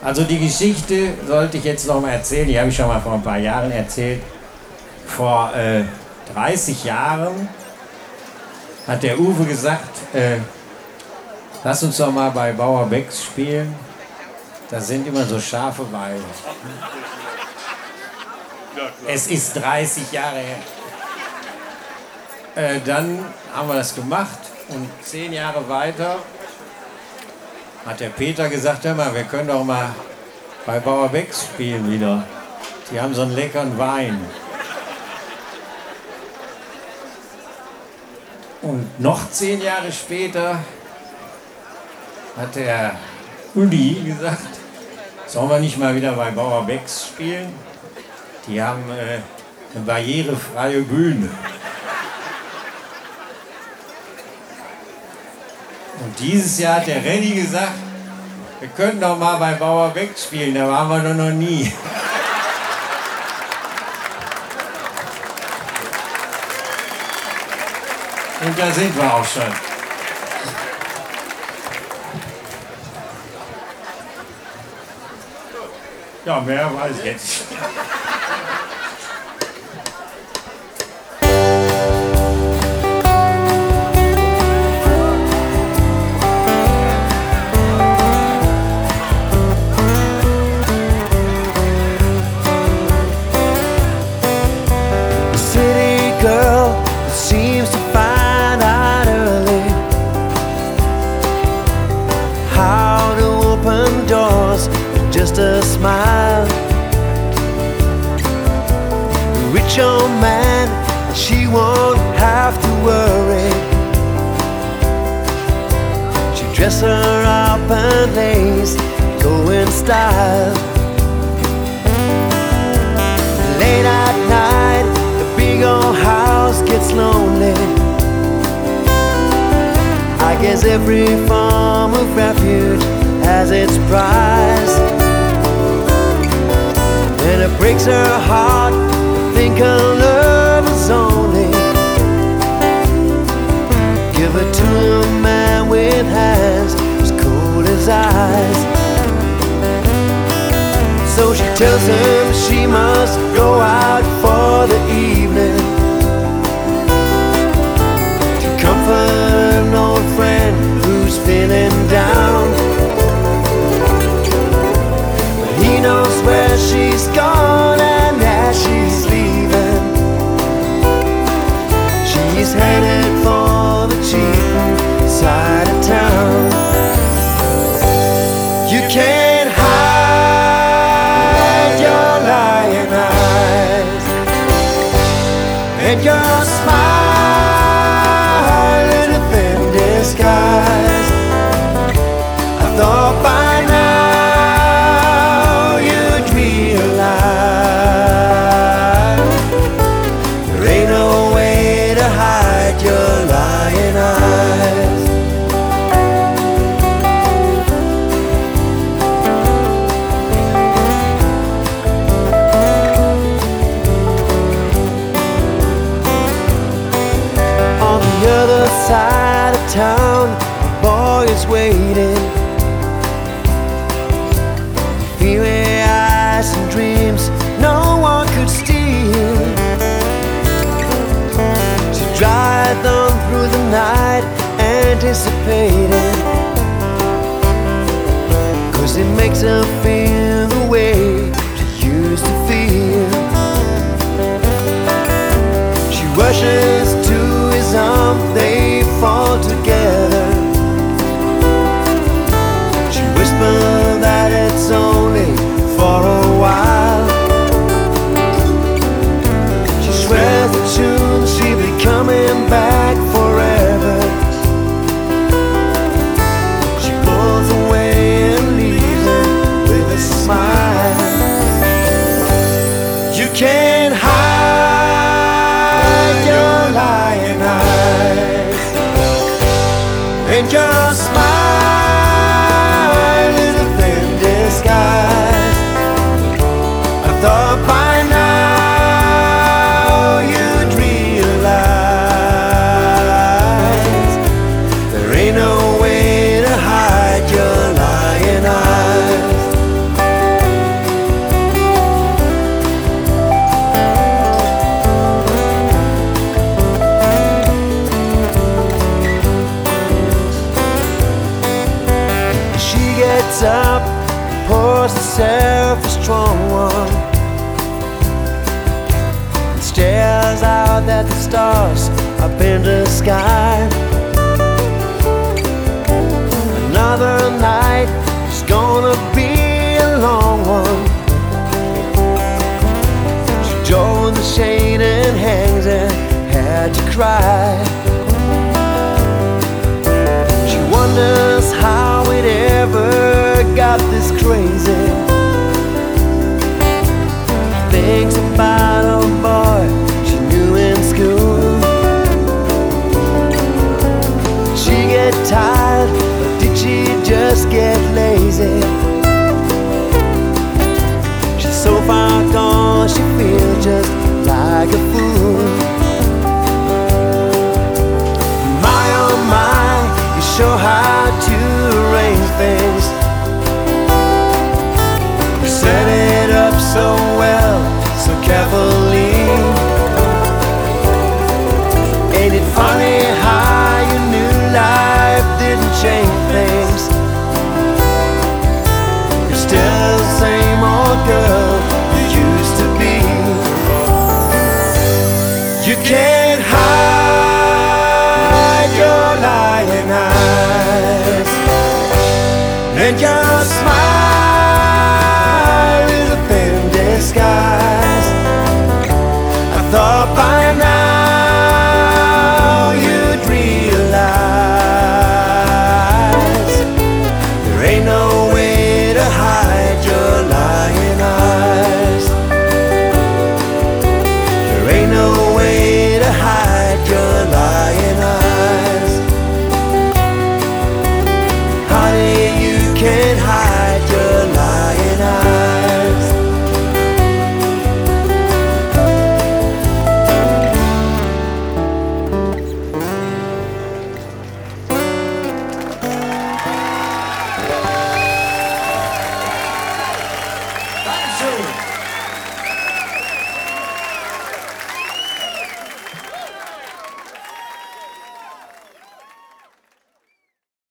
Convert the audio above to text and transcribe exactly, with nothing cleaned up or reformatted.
Also die Geschichte sollte ich jetzt noch mal erzählen, die habe ich schon mal vor ein paar Jahren erzählt. Vor äh, dreißig Jahren hat der Uwe gesagt, äh, lass uns doch mal bei Bauer Becks spielen. Da sind immer so scharfe Weiber. Es ist dreißig Jahre her. Äh, dann haben wir das gemacht und zehn Jahre weiter hat der Peter gesagt, hör mal, wir können doch mal bei Bauer Becks spielen wieder. Die haben so einen leckeren Wein. Und noch zehn Jahre später hat der Uli gesagt, sollen wir nicht mal wieder bei Bauer Becks spielen? Die haben äh, eine barrierefreie Bühne. Und dieses Jahr hat der Renny gesagt, wir können doch mal bei Bauer Becks spielen, da waren wir doch noch nie. Und da sind wir auch schon. Ja, mehr weiß ich jetzt nicht. Just a smile. A rich old man, she won't have to worry. She dress her up in lace, go in style. Late at night, the big old house gets lonely. I guess every form of refuge has its price. And it breaks her heart to think her love is only give it to a man with hands as cold as ice. So she tells him she must go out for the evening to comfort an old friend who's feeling down. He knows where she's gone, and as she's leaving, she's headed for the cheap side of town. You can't hide your lying eyes and your smile in a thin disguise. I thought by now side of town, a boy is waiting. Fearing eyes and dreams no one could steal. She drives on through the night, anticipating, 'cause it makes her feel the way she used to feel. She rushes to his arms, they fall together. She whispers that it's only for a while. She swears that soon she'll be coming back forever. She pulls away and leaves him gets up, pours herself a strong one, and stares out at the stars up in the sky. Another night is gonna be a long one. She drove in the shade and hangs and had to cry. She wonders how it ever got this crazy. Thinks about a boy she knew in school. She get tired, or did she just get lazy? She's so far gone, she feels just like a fool. My oh my, you sure how to arrange things. You set it up so well, so carefully. Ain't it funny how you knew life didn't change things? You're still the same old girl you used to be. You can't hide your lying eyes, and your smile is a thin disguise. I thought by now you'd realize there ain't no way to hide your lying eyes. There ain't no way to hide your lying eyes. Honey, you can't hide your lying eyes. Dankeschön.